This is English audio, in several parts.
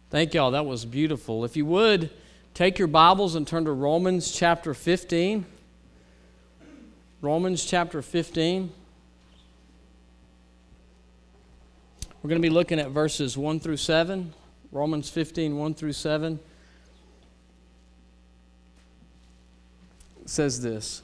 Thank y'all. That was beautiful. If you would, take your Bibles and turn to Romans chapter 15. Romans chapter 15. We're going to be looking at verses 1 through 7. Romans 15, 1 through 7. It says this: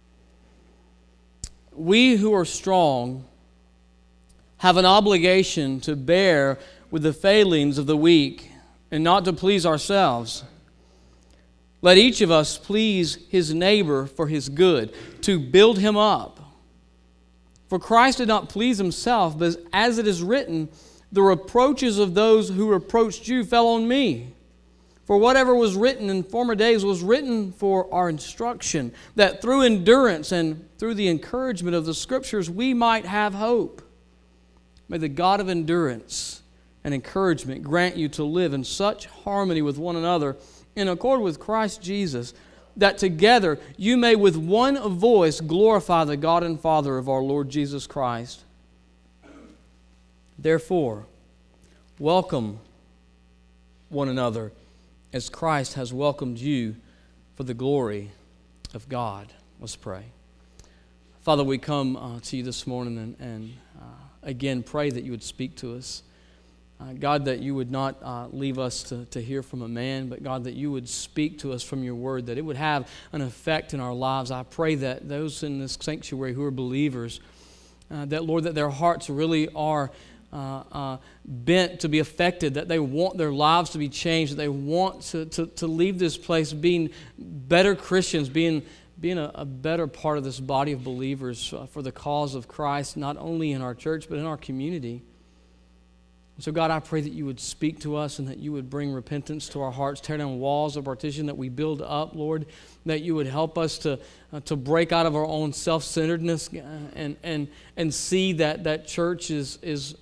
We who are strong have an obligation to bear with the failings of the weak and not to please ourselves. Let each of us please his neighbor for his good, to build him up. For Christ did not please himself, but as it is written, the reproaches of those who reproached you fell on me. For whatever was written in former days was written for our instruction, that through endurance and through the encouragement of the Scriptures we might have hope. May the God of endurance and encouragement grant you to live in such harmony with one another, in accord with Christ Jesus, that together you may with one voice glorify the God and Father of our Lord Jesus Christ. Therefore, welcome one another as Christ has welcomed you for the glory of God. Let's pray. Father, we come to you this morning and again pray that you would speak to us. God, that you would not leave us to hear from a man, but God, that you would speak to us from your word, that it would have an effect in our lives. I pray that those in this sanctuary who are believers, that, Lord, that their hearts really are bent to be affected, that they want their lives to be changed, that they want to leave this place being better Christians, being a better part of this body of believers for the cause of Christ, not only in our church, but in our community. So God, I pray that you would speak to us and that you would bring repentance to our hearts, tear down walls of partition that we build up, Lord, that you would help us to break out of our own self-centeredness and see that church is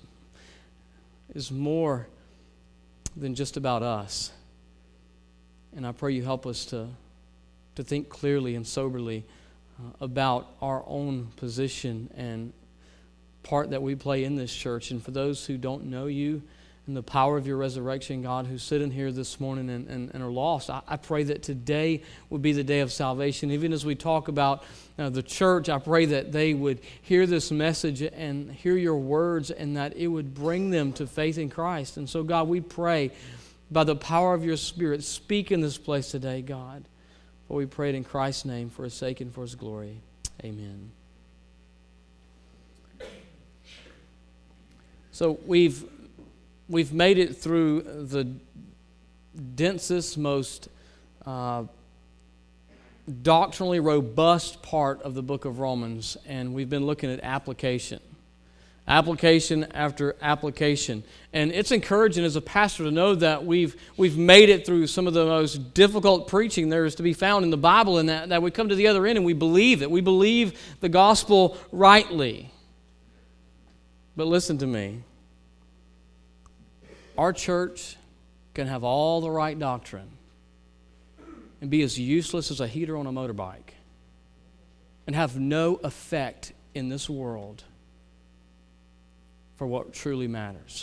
more than just about us. And I pray you help us to think clearly and soberly about our own position and part that we play in this church. And for those who don't know you and the power of your resurrection, God, who sit in here this morning and are lost, I pray that today would be the day of salvation. Even as we talk about the church, I pray that they would hear this message and hear your words and that it would bring them to faith in Christ. And so, God, we pray by the power of your Spirit, speak in this place today, God. For we pray it in Christ's name, for his sake and for his glory. Amen. So we've made it through the densest, most doctrinally robust part of the book of Romans, and we've been looking at application after application. And it's encouraging as a pastor to know that we've made it through some of the most difficult preaching there is to be found in the Bible, and that we come to the other end and we believe it. We believe the gospel rightly. But listen to me. Our church can have all the right doctrine and be as useless as a heater on a motorbike and have no effect in this world for what truly matters.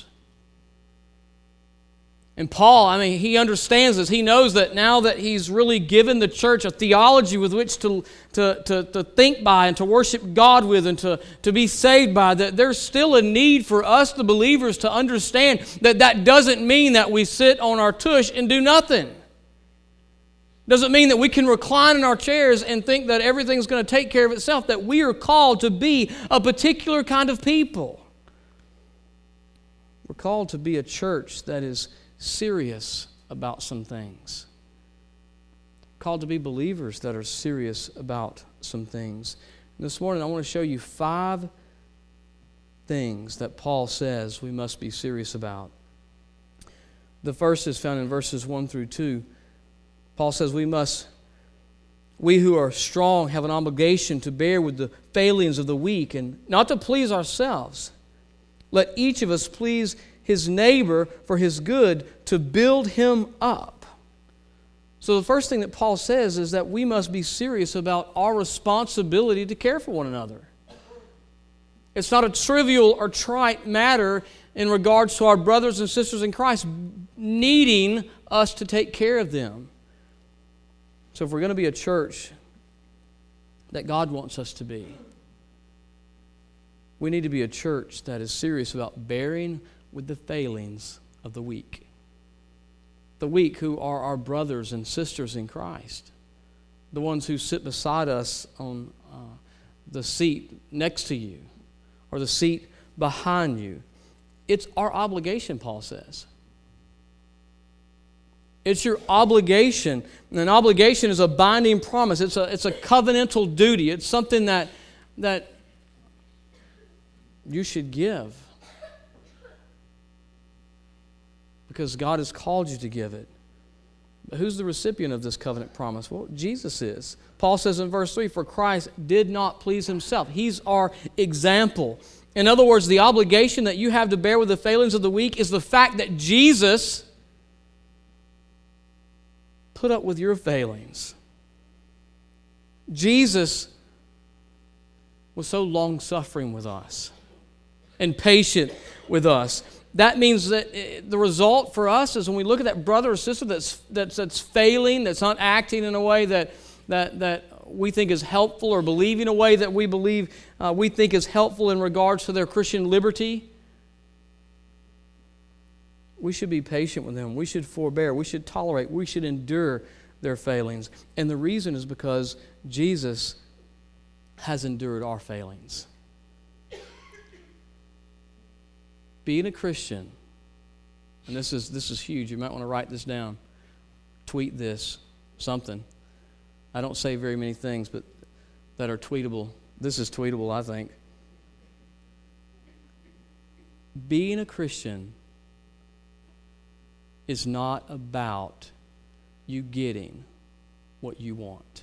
And Paul, he understands this. He knows that now that he's really given the church a theology with which to think by and to worship God with and to be saved by, that there's still a need for us, the believers, to understand that doesn't mean that we sit on our tush and do nothing. Doesn't mean that we can recline in our chairs and think that everything's going to take care of itself, that we are called to be a particular kind of people. We're called to be a church that is serious about some things. Called to be believers that are serious about some things. This morning I want to show you 5 things that Paul says we must be serious about. The first is found in verses 1 through 2. Paul says we who are strong have an obligation to bear with the failings of the weak and not to please ourselves. Let each of us please his neighbor for his good, to build him up. So the first thing that Paul says is that we must be serious about our responsibility to care for one another. It's not a trivial or trite matter in regards to our brothers and sisters in Christ. needing us to take care of them. So if we're going to be a church that God wants us to be, we need to be a church that is serious about bearing with the failings of the weak. The weak who are our brothers and sisters in Christ. The ones who sit beside us on the seat next to you or the seat behind you. It's our obligation, Paul says. It's your obligation. And an obligation is a binding promise. It's a covenantal duty. It's something that you should give because God has called you to give it. But who's the recipient of this covenant promise? Well, Jesus is. Paul says in verse 3, for Christ did not please himself. He's our example. In other words, the obligation that you have to bear with the failings of the weak is the fact that Jesus put up with your failings. Jesus was so long-suffering with us and patient with us. That means that the result for us is when we look at that brother or sister that's failing, that's not acting in a way that we think is helpful or believing a way that we think is helpful in regards to their Christian liberty, we should be patient with them. We should forbear. We should tolerate. We should endure their failings. And the reason is because Jesus has endured our failings. Being a Christian, and this is huge. You might want to write this down. Tweet this, something. I don't say very many things, but that are tweetable. This is tweetable, I think. Being a Christian is not about you getting what you want.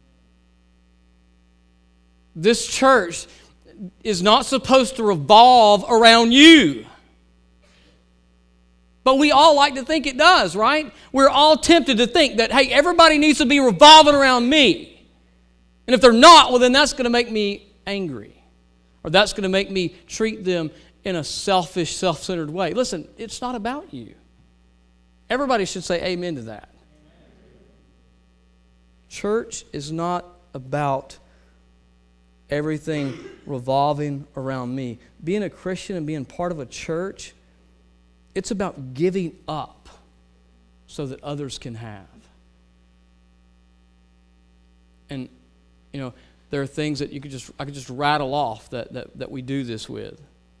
This church is not supposed to revolve around you. But we all like to think it does, right? We're all tempted to think that, hey, everybody needs to be revolving around me. And if they're not, well, then that's going to make me angry. Or that's going to make me treat them in a selfish, self-centered way. Listen, it's not about you. Everybody should say amen to that. Church is not about everything revolving around me. Being a Christian and being part of a church, it's about giving up so that others can have. And, there are things that I could just rattle off that we do this with.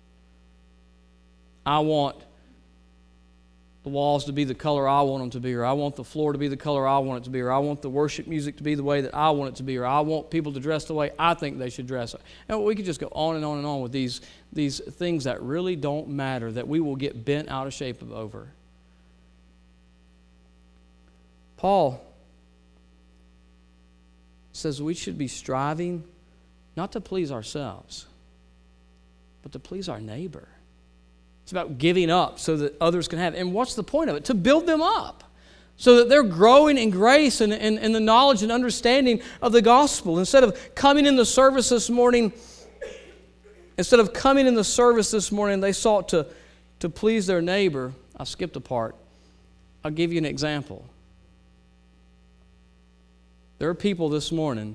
I want the walls to be the color I want them to be, or I want the floor to be the color I want it to be, or I want the worship music to be the way that I want it to be, or I want people to dress the way I think they should dress. And we could just go on and on and on with these things that really don't matter, that we will get bent out of shape over. Paul says we should be striving not to please ourselves, but to please our neighbor. It's about giving up so that others can have. And what's the point of it? To build them up so that they're growing in grace and the knowledge and understanding of the gospel. Instead of coming in the service this morning, they sought to please their neighbor. I skipped a part. I'll give you an example. There are people this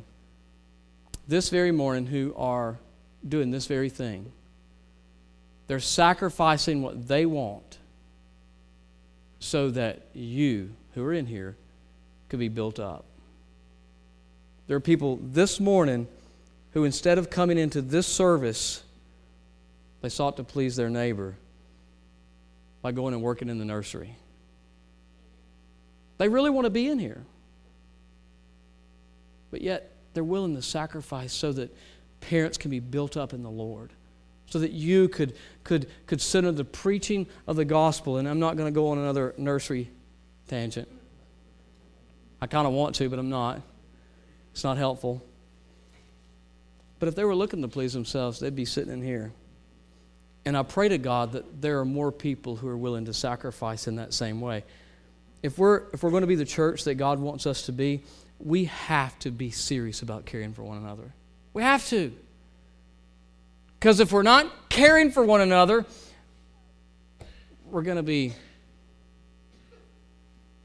very morning, who are doing this very thing. They're sacrificing what they want so that you, who are in here, could be built up. There are people this morning who, instead of coming into this service, they sought to please their neighbor by going and working in the nursery. They really want to be in here. But yet, they're willing to sacrifice so that parents can be built up in the Lord. So that you could center the preaching of the gospel. And I'm not going to go on another nursery tangent. I kind of want to, but I'm not. It's not helpful. But if they were looking to please themselves, they'd be sitting in here. And I pray to God that there are more people who are willing to sacrifice in that same way. If we're going to be the church that God wants us to be, we have to be serious about caring for one another. We have to. Because if we're not caring for one another, we're going to be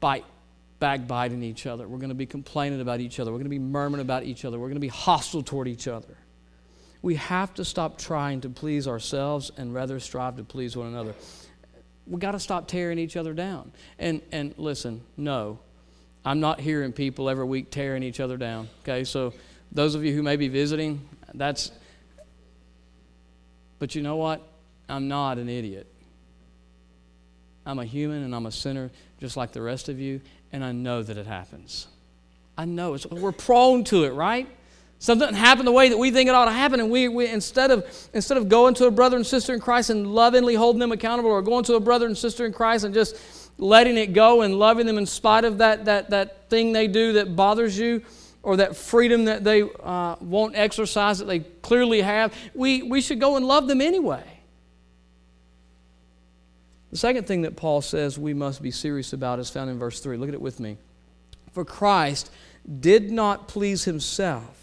backbiting each other. We're going to be complaining about each other. We're going to be murmuring about each other. We're going to be hostile toward each other. We have to stop trying to please ourselves and rather strive to please one another. We've got to stop tearing each other down. And listen, no, I'm not hearing people every week tearing each other down. Okay, so those of you who may be visiting, but you know what? I'm not an idiot. I'm a human and I'm a sinner just like the rest of you, and I know that it happens. I know. We're prone to it, right? Something doesn't happen the way that we think it ought to happen, and we instead of going to a brother and sister in Christ and lovingly holding them accountable, or going to a brother and sister in Christ and just letting it go and loving them in spite of that thing they do that bothers you, or that freedom that they won't exercise that they clearly have, we should go and love them anyway. The second thing that Paul says we must be serious about is found in verse 3. Look at it with me. For Christ did not please himself,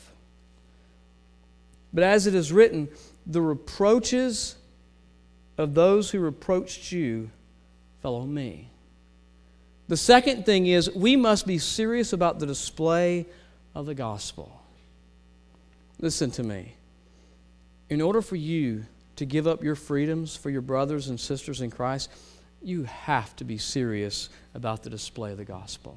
but as it is written, the reproaches of those who reproached you fell on me. The second thing is we must be serious about the display of the gospel. Listen to me. In order for you to give up your freedoms for your brothers and sisters in Christ, you have to be serious about the display of the gospel.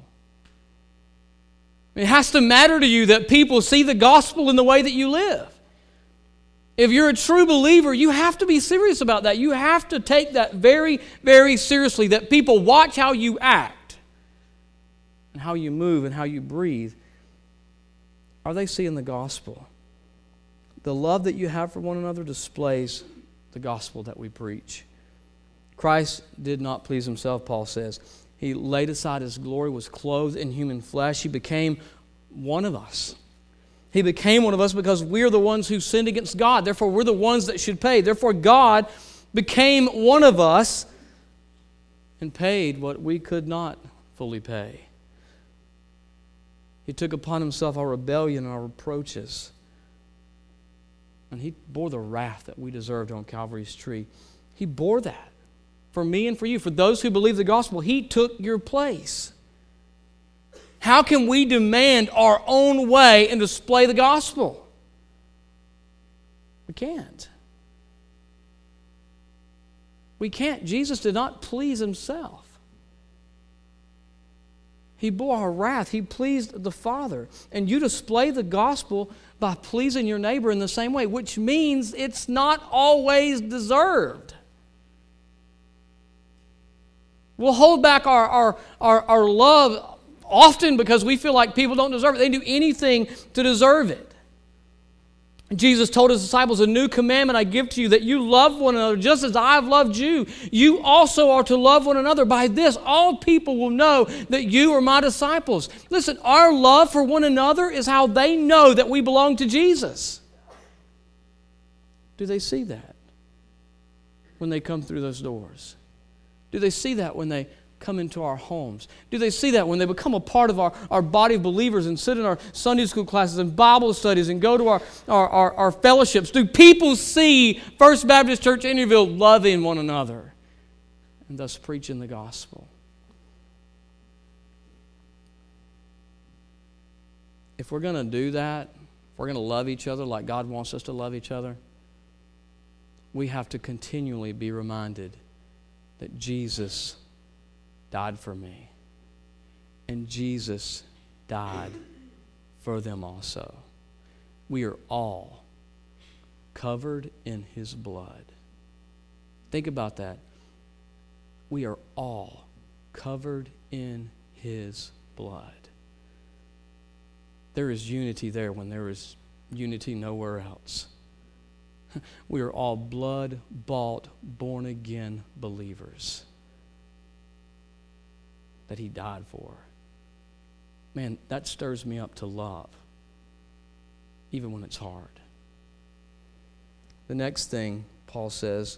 It has to matter to you that people see the gospel in the way that you live. If you're a true believer, you have to be serious about that. You have to take that very, very seriously, that people watch how you act and how you move and how you breathe. Are they seeing the gospel? The love that you have for one another displays the gospel that we preach. Christ did not please himself, Paul says. He laid aside his glory, was clothed in human flesh. He became one of us. He became one of us because we're the ones who sinned against God. Therefore, we're the ones that should pay. Therefore, God became one of us and paid what we could not fully pay. He took upon himself our rebellion and our reproaches. And he bore the wrath that we deserved on Calvary's tree. He bore that for me and for you. For those who believe the gospel, he took your place. How can we demand our own way and display the gospel? We can't. We can't. Jesus did not please himself. He bore our wrath. He pleased the Father. And you display the gospel by pleasing your neighbor in the same way, which means it's not always deserved. We'll hold back our love often because we feel like people don't deserve it. They do anything to deserve it. Jesus told his disciples, "A new commandment I give to you, that you love one another just as I have loved you. You also are to love one another. By this, all people will know that you are my disciples." Listen, our love for one another is how they know that we belong to Jesus. Do they see that when they come through those doors? Do they see that when they come into our homes? Do they see that when they become a part of our body of believers and sit in our Sunday school classes and Bible studies and go to our fellowships? Do people see First Baptist Church Indianville loving one another and thus preaching the gospel? If we're going to do that, if we're going to love each other like God wants us to love each other, we have to continually be reminded that Jesus died for me, and Jesus died for them also. We are all covered in his blood. Think about that. We are all covered in his blood. There is unity there when there is unity nowhere else. We are all blood-bought, born-again believers that he died for. Man, that stirs me up to love, even when it's hard. The next thing Paul says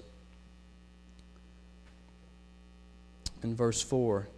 in verse 4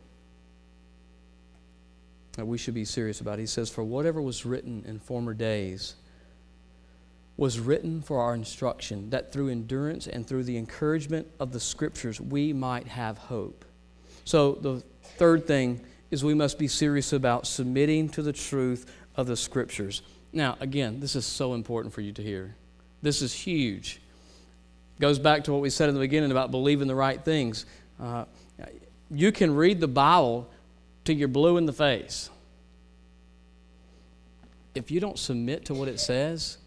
that we should be serious about. He says, "For whatever was written in former days was written for our instruction, that through endurance and through the encouragement of the Scriptures we might have hope." So the third thing is we must be serious about submitting to the truth of the Scriptures. Now, again, this is so important for you to hear. This is huge. Goes back to what we said in the beginning about believing the right things. You can read the Bible till you're blue in the face. If you don't submit to what it says,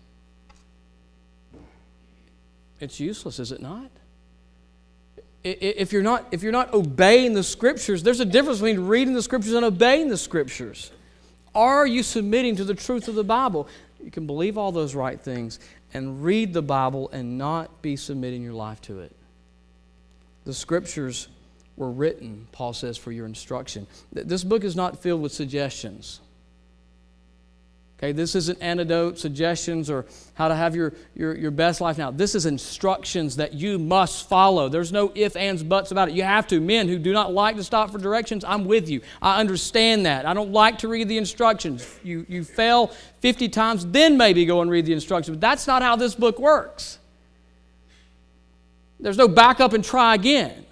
it's useless, is it not? If you're not obeying the Scriptures, there's a difference between reading the Scriptures and obeying the Scriptures. Are you submitting to the truth of the Bible? You can believe all those right things and read the Bible and not be submitting your life to it. The Scriptures were written, Paul says, for your instruction. This book is not filled with suggestions. Okay, this isn't antidotes, suggestions, or how to have your best life now. This is instructions that you must follow. There's no ifs, ands, buts about it. You have to. Men who do not like to stop for directions, I'm with you. I understand that. I don't like to read the instructions. You fail 50 times, then maybe go and read the instructions. But that's not how this book works. There's no back up and try again.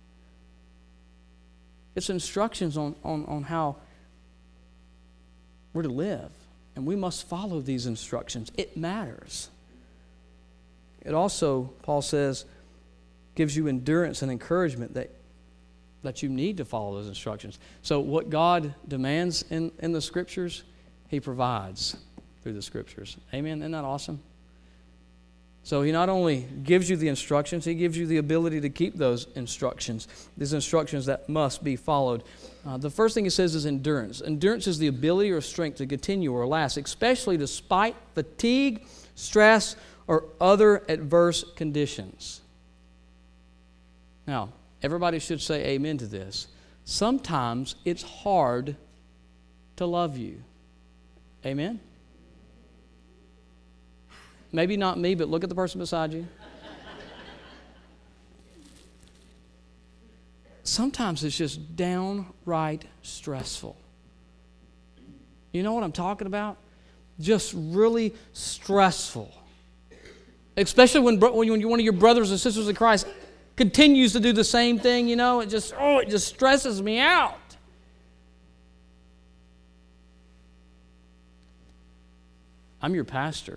It's instructions on how we're to live. And we must follow these instructions. It matters. It also, Paul says, gives you endurance and encouragement that you need to follow those instructions. So what God demands in the Scriptures, He provides through the Scriptures. Amen? Isn't that awesome? So He not only gives you the instructions, He gives you the ability to keep those instructions, these instructions that must be followed. The first thing He says is endurance. Endurance is the ability or strength to continue or last, especially despite fatigue, stress, or other adverse conditions. Now, everybody should say amen to this. Sometimes it's hard to love you. Amen? Maybe not me, but look at the person beside you. Sometimes it's just downright stressful. You know what I'm talking about? Just really stressful. Especially when one of your brothers and sisters in Christ continues to do the same thing, it just stresses me out. I'm your pastor.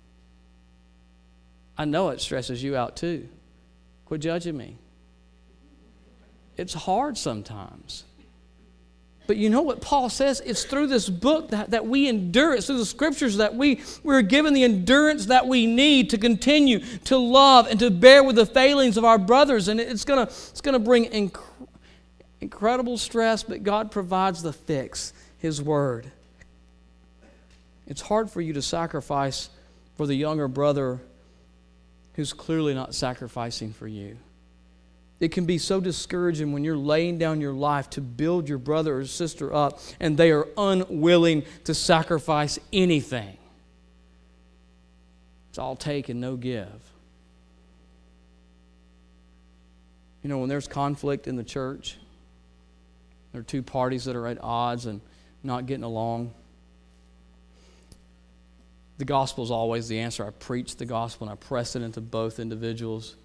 I know it stresses you out too. Quit judging me. It's hard sometimes. But you know what Paul says? It's through this book that we endure. It's through the Scriptures that we're given the endurance that we need to continue to love and to bear with the failings of our brothers. And it's gonna bring incredible stress, but God provides the fix, His Word. It's hard for you to sacrifice for the younger brother who's clearly not sacrificing for you. It can be so discouraging when you're laying down your life to build your brother or sister up and they are unwilling to sacrifice anything. It's all take and no give. When there's conflict in the church, there are two parties that are at odds and not getting along. The gospel is always the answer. I preach the gospel and I press it into both individuals.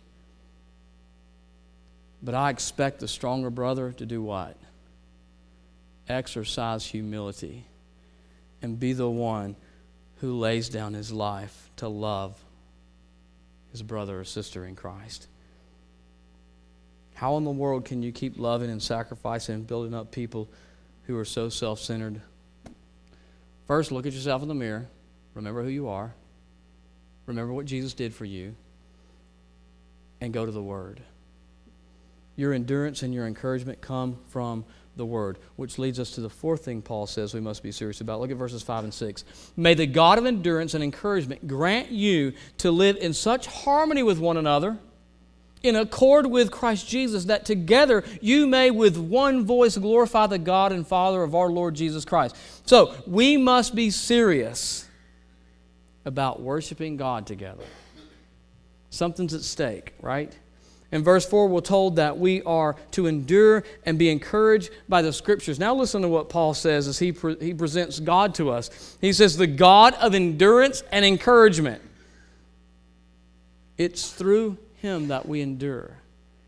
But I expect the stronger brother to do what? Exercise humility and be the one who lays down his life to love his brother or sister in Christ. How in the world can you keep loving and sacrificing and building up people who are so self-centered? First, look at yourself in the mirror. Remember who you are. Remember what Jesus did for you. And go to the Word. Your endurance and your encouragement come from the Word, which leads us to the fourth thing Paul says we must be serious about. Look at verses 5 and 6. May the God of endurance and encouragement grant you to live in such harmony with one another, in accord with Christ Jesus, that together you may with one voice glorify the God and Father of our Lord Jesus Christ. So, we must be serious about worshiping God together. Something's at stake, right? In verse 4, we're told that we are to endure and be encouraged by the Scriptures. Now listen to what Paul says as he presents God to us. He says, the God of endurance and encouragement. It's through Him that we endure.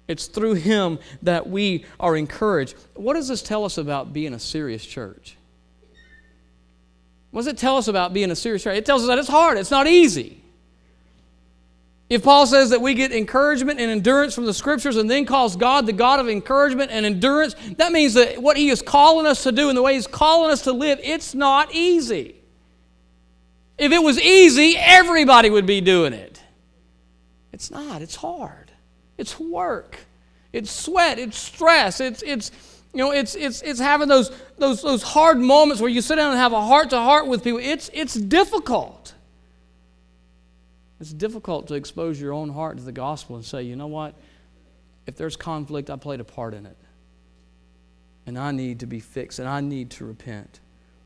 It's through Him that we are encouraged. What does this tell us about being a serious church? What does it tell us about being a serious church? It tells us that it's hard. It's not easy. If Paul says that we get encouragement and endurance from the Scriptures and then calls God the God of encouragement and endurance, that means that what He is calling us to do and the way He's calling us to live, it's not easy. If it was easy, everybody would be doing it. It's not. It's hard. It's work. It's sweat. It's stress. It's having those hard moments where you sit down and have a heart-to-heart with people. It's difficult. It's difficult to expose your own heart to the gospel and say, you know what? If there's conflict, I played a part in it. And I need to be fixed, and I need to repent.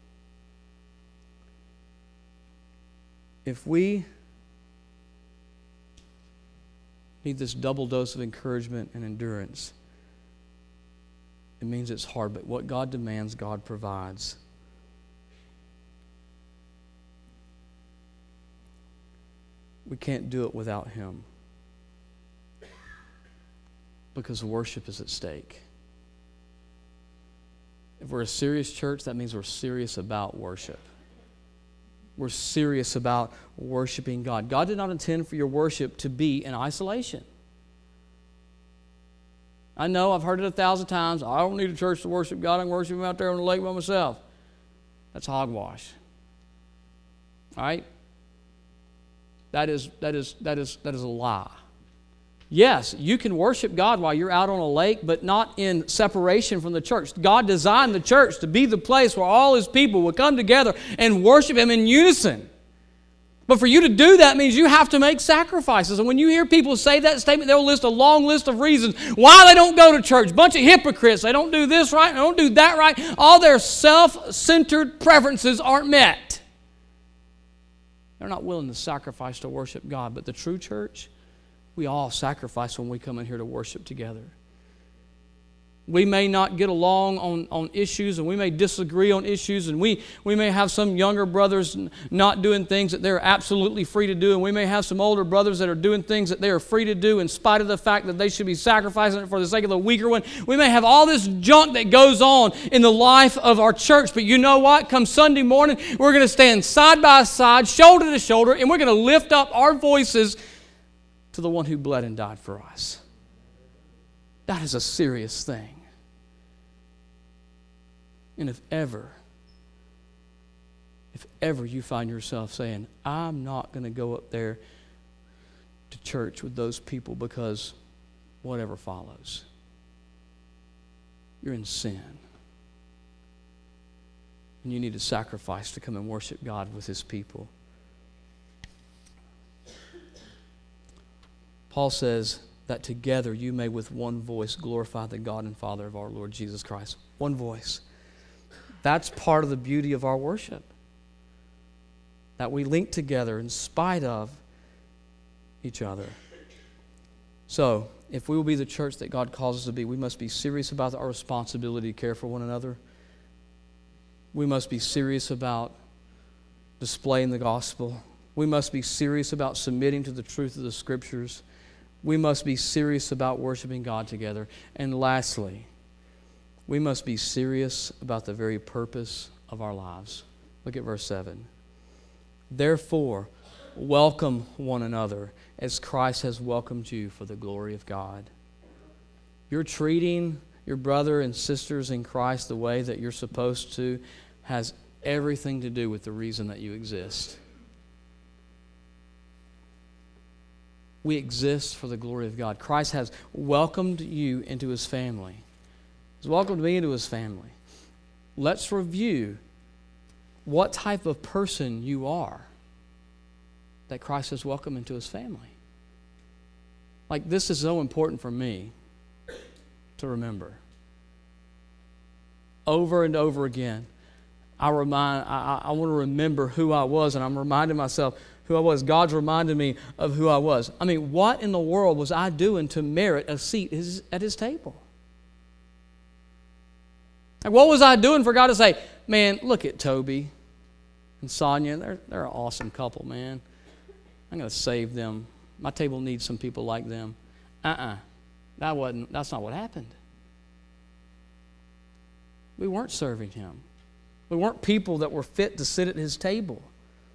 If we need this double dose of encouragement and endurance, it means it's hard, but what God demands, God provides. We can't do it without Him because worship is at stake. If we're a serious church, that means we're serious about worship. We're serious about worshiping God. God did not intend for your worship to be in isolation. I know, I've heard it 1,000 times. I don't need a church to worship God. I can worship Him out there on the lake by myself. That's hogwash. All right? That is a lie. Yes, you can worship God while you're out on a lake, but not in separation from the church. God designed the church to be the place where all His people would come together and worship Him in unison. But for you to do that means you have to make sacrifices. And when you hear people say that statement, they'll list a long list of reasons why they don't go to church. Bunch of hypocrites. They don't do this right, they don't do that right. All their self-centered preferences aren't met. They're not willing to sacrifice to worship God. But the true church, we all sacrifice when we come in here to worship together. We may not get along on issues, and we may disagree on issues, and we may have some younger brothers not doing things that they're absolutely free to do, and we may have some older brothers that are doing things that they are free to do in spite of the fact that they should be sacrificing it for the sake of the weaker one. We may have all this junk that goes on in the life of our church, but you know what? Come Sunday morning, we're going to stand side by side, shoulder to shoulder, and we're going to lift up our voices to the one who bled and died for us. That is a serious thing. And if ever you find yourself saying, I'm not going to go up there to church with those people because whatever follows, you're in sin. And you need to sacrifice to come and worship God with His people. Paul says that together you may with one voice glorify the God and Father of our Lord Jesus Christ. One voice. That's part of the beauty of our worship. That we link together in spite of each other. So, if we will be the church that God calls us to be, we must be serious about our responsibility to care for one another. We must be serious about displaying the gospel. We must be serious about submitting to the truth of the Scriptures. We must be serious about worshiping God together. And lastly, we must be serious about the very purpose of our lives. Look at verse 7. Therefore, welcome one another as Christ has welcomed you for the glory of God. You're treating your brother and sisters in Christ the way that you're supposed to has everything to do with the reason that you exist. We exist for the glory of God. Christ has welcomed you into His family. He's welcomed me into His family. Let's review what type of person you are that Christ has welcomed into His family. Like, this is so important for me to remember. Over and over again, I want to remember who I was, and I'm reminding myself who I was. God's reminded me of who I was. I mean, what in the world was I doing to merit a seat at His table? Like, what was I doing for God to say, man, look at Toby and Sonia. They're an awesome couple, man. I'm going to save them. My table needs some people like them. That That's not what happened. We weren't serving Him. We weren't people that were fit to sit at His table.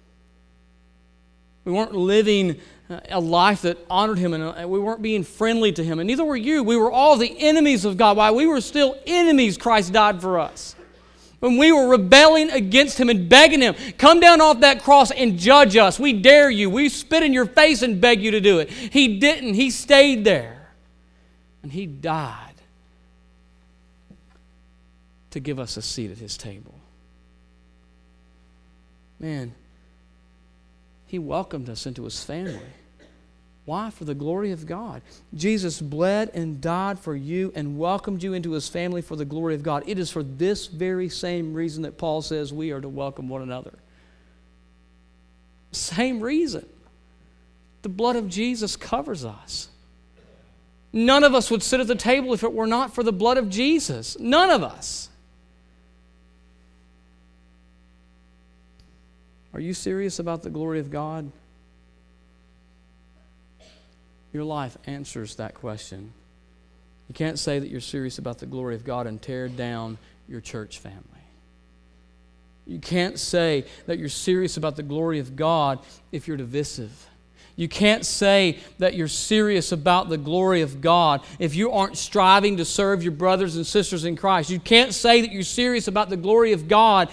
We weren't living a life that honored Him, and we weren't being friendly to Him, and neither were you. We were all the enemies of God. While we were still enemies, Christ died for us. When we were rebelling against Him and begging Him, come down off that cross and judge us. We dare you. We spit in your face and beg you to do it. He didn't. He stayed there. And He died to give us a seat at His table. Man, He welcomed us into His family. Why? For the glory of God. Jesus bled and died for you and welcomed you into His family for the glory of God. It is for this very same reason that Paul says we are to welcome one another. Same reason. The blood of Jesus covers us. None of us would sit at the table if it were not for the blood of Jesus. None of us. Are you serious about the glory of God? Your life answers that question. You can't say that you're serious about the glory of God and tear down your church family. You can't say that you're serious about the glory of God if you're divisive. You can't say that you're serious about the glory of God if you aren't striving to serve your brothers and sisters in Christ. You can't say that you're serious about the glory of God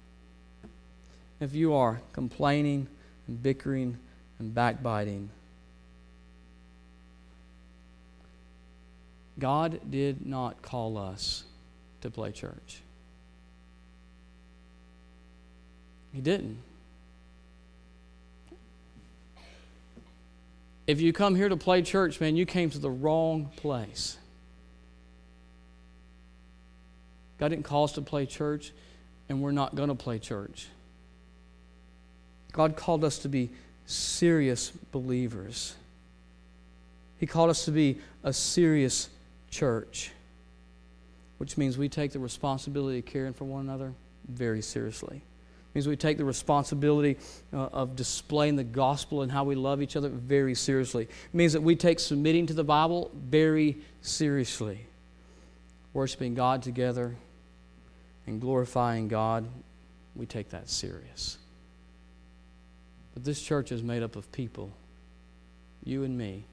if you are complaining and bickering and backbiting. God did not call us to play church. He didn't. If you come here to play church, man, you came to the wrong place. God didn't call us to play church, and we're not going to play church. God called us to be serious believers. He called us to be a serious church, which means we take the responsibility of caring for one another very seriously. It means we take the responsibility of displaying the gospel and how we love each other very seriously. It means that we take submitting to the Bible very seriously. Worshiping God together and glorifying God, we take that serious. But this church is made up of people, you and me.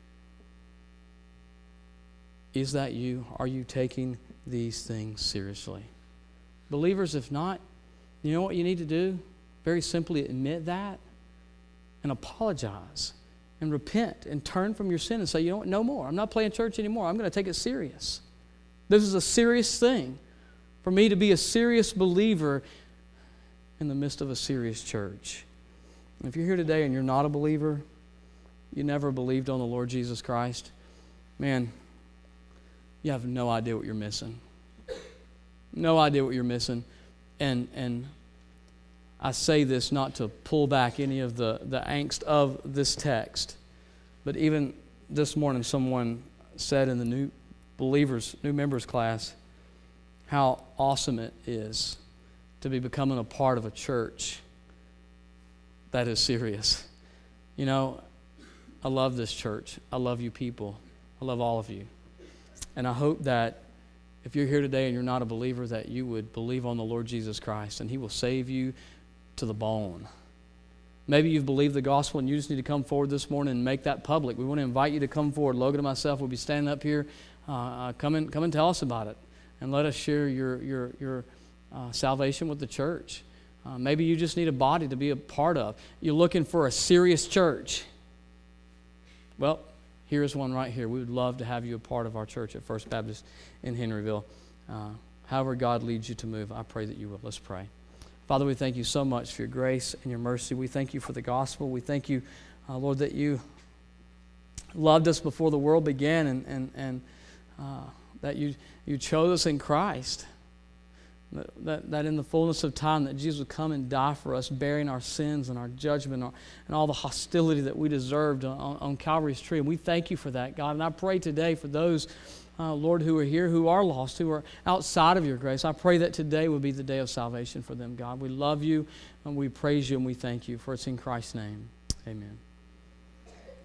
Is that you? Are you taking these things seriously? Believers, if not, you know what you need to do? Very simply admit that and apologize and repent and turn from your sin and say, you know what, no more. I'm not playing church anymore. I'm going to take it serious. This is a serious thing for me to be a serious believer in the midst of a serious church. And if you're here today and you're not a believer, you never believed on the Lord Jesus Christ, man, you have no idea what you're missing. No idea what you're missing. And I say this not to pull back any of the angst of this text, but even this morning someone said in the new members class how awesome it is to be becoming a part of a church that is serious. You know, I love this church. I love you people. I love all of you. And I hope that if you're here today and you're not a believer, that you would believe on the Lord Jesus Christ and He will save you to the bone. Maybe you've believed the gospel and you just need to come forward this morning and make that public. We want to invite you to come forward. Logan and myself will be standing up here. Come and tell us about it and let us share your salvation with the church. Maybe you just need a body to be a part of. You're looking for a serious church. Well, here's one right here. We would love to have you a part of our church at First Baptist in Henryville. However God leads you to move, I pray that you will. Let's pray. Father, we thank you so much for your grace and your mercy. We thank you for the gospel. We thank you, Lord, that you loved us before the world began and that you chose us in Christ. That in the fullness of time that Jesus would come and die for us, bearing our sins and our judgment and all the hostility that we deserved on Calvary's tree. And we thank you for that, God. And I pray today for those, Lord, who are here, who are lost, who are outside of your grace. I pray that today will be the day of salvation for them, God. We love you and we praise you and we thank you. For it's in Christ's name. Amen.